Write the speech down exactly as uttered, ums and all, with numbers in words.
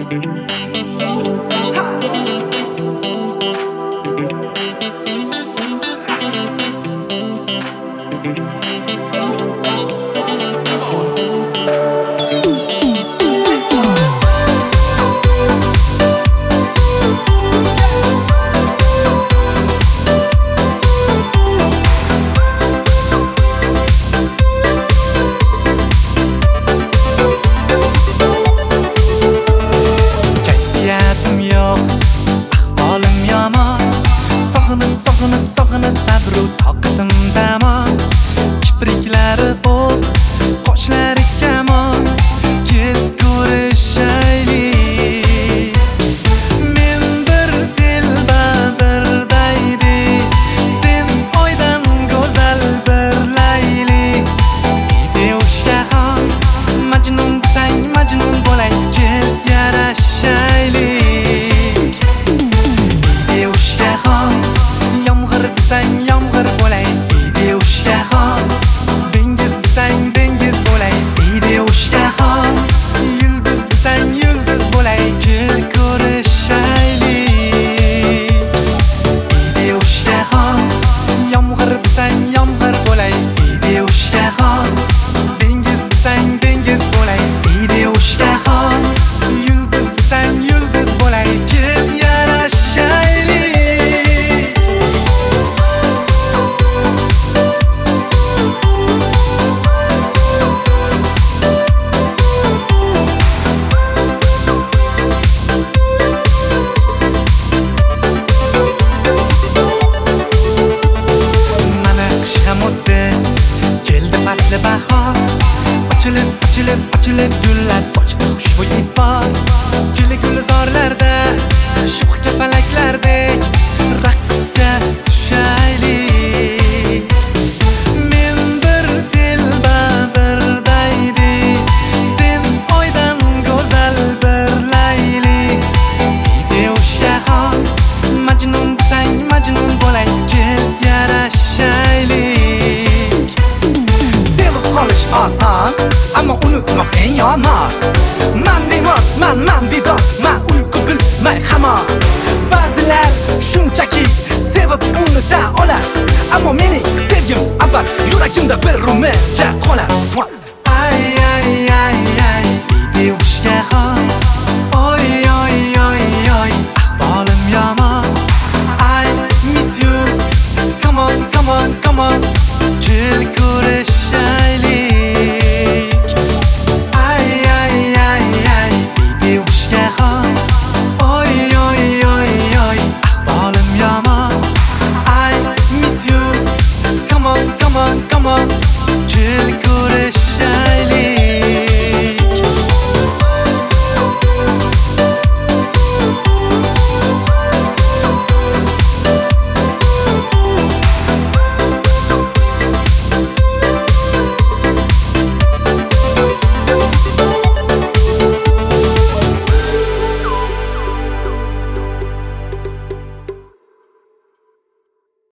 Sog'inib, sog'inib, sog'inib sabru toqatim tamom. Kipriklari o'q, qoshlari kamon. Kel ko'rishaylik. Men bir dilba birdaydi, sen oydan go'zal bir layli. Ide o'shaxon, majnun desang majnun bo'lay, kel yarashaylik. Ide o'shaxon, yomg'ir desang yomg'ir bo'lay, ide o'shaxon. Dengiz desang dengiz bo'lay, ide o'shaxon. Yulduz desang yulduz bo'lay, kel ko'rishaylik. Ide o'shaxon, yomg'ir desang yomg'ir bo'lay, ide o'shaxon. Dengiz desang dengiz bo'lay, ide o'shaxon. Yulduz desang yulduz bo'lay, kel yarashaylik. Mana qish ham o'tdi, keldi fasli bahor. Ochilib, ochilib, ochilib gullar sochdi xushbo'y ifor. Guli gulzorlarda, sho'x kapalaklardek raqsga tushaylik. Men bir dilba birdaydi, sen oydan go'zal bir layli. Ide o'shaxon, majnun desang majnun bo'lay, kel yarashaylik. Sevib qolish oson, ammo unutmoq eng yomon. Man bemor, man man bidor, man uyqu bilmay hamon. Ba'zilar shunchaki sevib unuta olar, ammo mening sevgim abad yuragimda bir umrga qolar.